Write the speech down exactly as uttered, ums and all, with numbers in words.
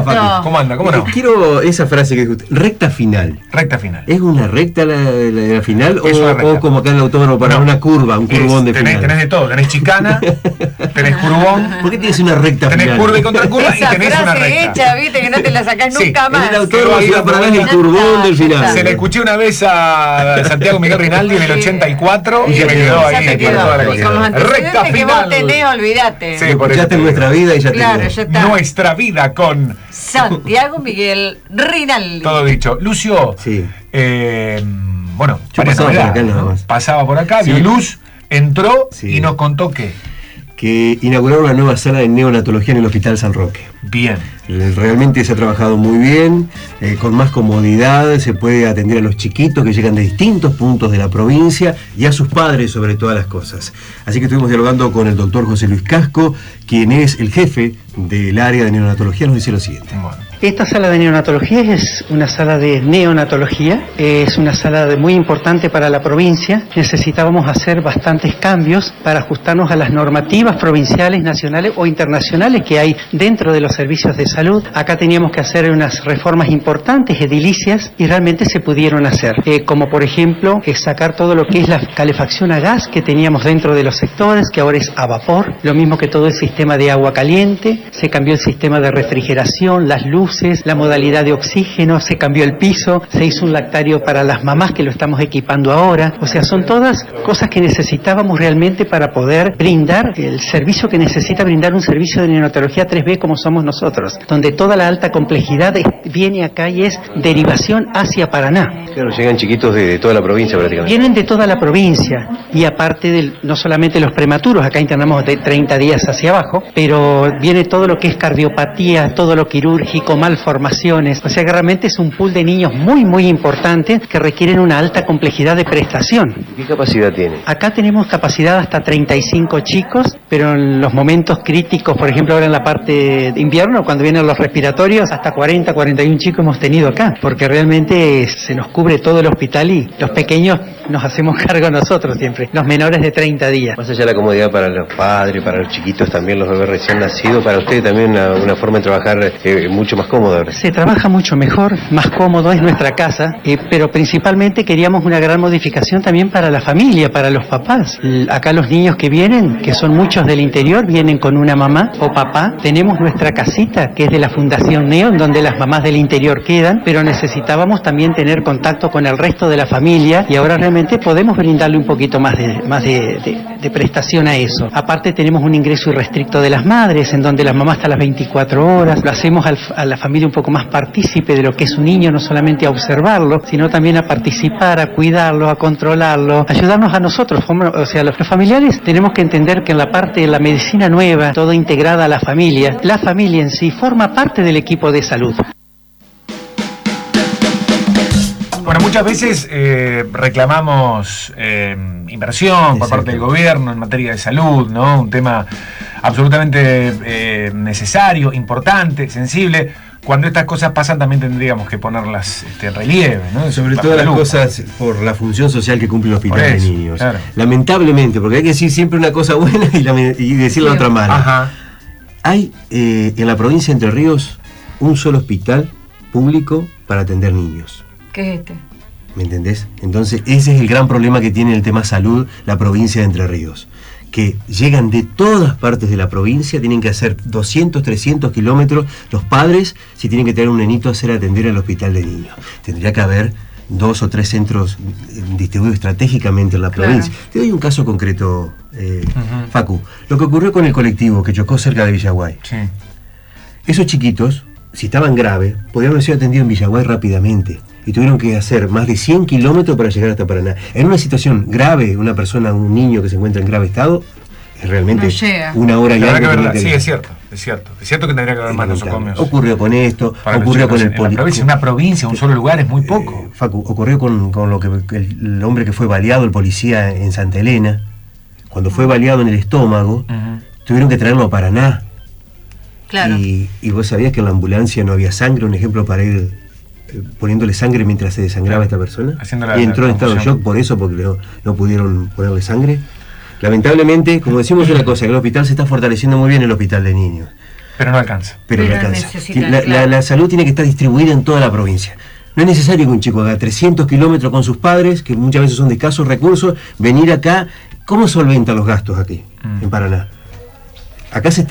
va, Facu? ¿Cómo anda? ¿Cómo no? Quiero esa frase que dijo usted, recta final. Recta final. ¿Es una recta la, la, la final o, recta. o como acá en el autódromo para no, una curva, un curvón es, de tenés, final? Tenés de todo, tenés chicana, tenés curvón. ¿Por qué tienes una recta tenés final? Tenés curva y contracurva y tenés una recta. Hecha, viste, que no te la sacás sí, nunca más. En el autódromo se va para ver el curvón del final. Se le escuché una vez a Santiago Miguel Rinaldi en el ochenta y cuatro y se me quedó ahí. Se quedó. Toda la cosa. Con los recta final. Que vos tenés, olvídate. Sí, por eso en nuestra vida y ya claro, ya está. Nuestra vida con Santiago Miguel Rinaldi. Todo dicho. Lucio, sí. eh, bueno, yo pasaba por acá nada más. Pasaba por acá, vio luz, entró sí. y nos contó que que inauguraron una nueva sala de neonatología en el Hospital San Roque. Bien. Realmente se ha trabajado muy bien, eh, con más comodidad, se puede atender a los chiquitos que llegan de distintos puntos de la provincia y a sus padres sobre todas las cosas. Así que estuvimos dialogando con el doctor José Luis Casco, quien es el jefe del área de neonatología, nos dice lo siguiente. Bueno. Esta sala de neonatología es una sala de neonatología, es una sala de muy importante para la provincia. Necesitábamos hacer bastantes cambios para ajustarnos a las normativas provinciales, nacionales o internacionales que hay dentro de los servicios de salud. Acá teníamos que hacer unas reformas importantes, edilicias, y realmente se pudieron hacer. Eh, como por ejemplo, eh, sacar todo lo que es la calefacción a gas que teníamos dentro de los sectores, que ahora es a vapor, lo mismo que todo el sistema de agua caliente, se cambió el sistema de refrigeración, las luces, la modalidad de oxígeno, se cambió el piso, se hizo un lactario para las mamás que lo estamos equipando ahora. O sea, son todas cosas que necesitábamos realmente para poder brindar el servicio que necesita brindar un servicio de neonatología tres B como somos nosotros, donde toda la alta complejidad viene acá y es derivación hacia Paraná. Claro, llegan chiquitos de, de toda la provincia prácticamente. Vienen de toda la provincia y aparte de no solamente los prematuros, acá internamos de treinta días hacia abajo, pero viene todo lo que es cardiopatía, todo lo quirúrgico, malformaciones, o sea que realmente es un pool de niños muy muy importante que requieren una alta complejidad de prestación. ¿Qué capacidad tiene? Acá tenemos capacidad hasta treinta y cinco chicos, pero en los momentos críticos, por ejemplo ahora en la parte de invierno, cuando vienen los respiratorios, hasta cuarenta, cuarenta y uno chicos hemos tenido acá, porque realmente se nos cubre todo el hospital y los pequeños nos hacemos cargo nosotros siempre, los menores de treinta días. Más allá de la comodidad para los padres, para los chiquitos también, los bebés recién nacidos, para ustedes también una, una forma de trabajar eh, mucho más cómoda. Se trabaja mucho mejor, más cómodo, es nuestra casa, eh, pero principalmente queríamos una gran modificación también para la familia, para los papás. L- acá los niños que vienen, que son muchos del interior, vienen con una mamá o papá. Tenemos nuestra casita, que es de la Fundación Neo, en donde las mamás del interior quedan, pero necesitábamos también tener contacto con el resto de la familia y ahora realmente podemos brindarle un poquito más de, más de, de, de prestación a eso. Aparte tenemos un ingreso irrestricto de las madres, en donde la mamá está a las veinticuatro horas, lo hacemos al, a la familia un poco más partícipe de lo que es un niño, no solamente a observarlo, sino también a participar, a cuidarlo, a controlarlo, ayudarnos a nosotros, o sea, los familiares tenemos que entender que en la parte de la medicina nueva, todo integrada a la familia, la familia en sí forma parte del equipo de salud. Bueno, muchas veces eh, reclamamos eh, inversión por parte del gobierno en materia de salud, ¿no? Un tema absolutamente eh, necesario, importante, sensible. Cuando estas cosas pasan también tendríamos que ponerlas este, en relieve, ¿no? Sobre todas las cosas por la función social que cumple el hospital de niños. Claro. Lamentablemente, porque hay que decir siempre una cosa buena y, la, y decir la otra mala. Ajá. Hay eh, en la provincia de Entre Ríos un solo hospital público para atender niños. ¿Qué es este? ¿Me entendés? Entonces ese es el gran problema que tiene el tema salud la provincia de Entre Ríos, que llegan de todas partes de la provincia, tienen que hacer doscientos, trescientos kilómetros los padres si tienen que tener un nenito a hacer atender al hospital de niños. Tendría que haber dos o tres centros distribuidos estratégicamente en la Claro. provincia. Te doy un caso concreto, eh, uh-huh. Facu. Lo que ocurrió con el colectivo que chocó cerca de Villaguay. Sí. Esos chiquitos, si estaban graves, podían haber sido atendidos en Villaguay rápidamente. Y tuvieron que hacer más de cien kilómetros para llegar hasta Paraná. En una situación grave, una persona, un niño que se encuentra en grave estado, es realmente no una hora y algo. Sí, es cierto, es cierto. Es cierto que tendría que haber más nosocomios. Ocurrió con esto, Para ocurrió con el poli. En una provincia, un solo lugar es muy poco. Eh, Facu, ocurrió con, con lo que el, el hombre que fue baleado, el policía en Santa Elena. Cuando fue baleado en el estómago, uh-huh. tuvieron que traerlo a Paraná. Claro. Y, y vos sabías que en la ambulancia no había sangre, un ejemplo para ir poniéndole sangre mientras se desangraba esta persona la, y entró en estado de shock por eso, porque no, no pudieron ponerle sangre. Lamentablemente, como decimos una cosa, el hospital se está fortaleciendo muy bien, el hospital de niños, Pero no alcanza. Pero, Pero no alcanza. necesitan, La, claro. la, la salud tiene que estar distribuida en toda la provincia. No es necesario que un chico haga trescientos kilómetros con sus padres, que muchas veces son de escasos recursos, venir acá. ¿Cómo solventan los gastos aquí, mm. en Paraná? Acá se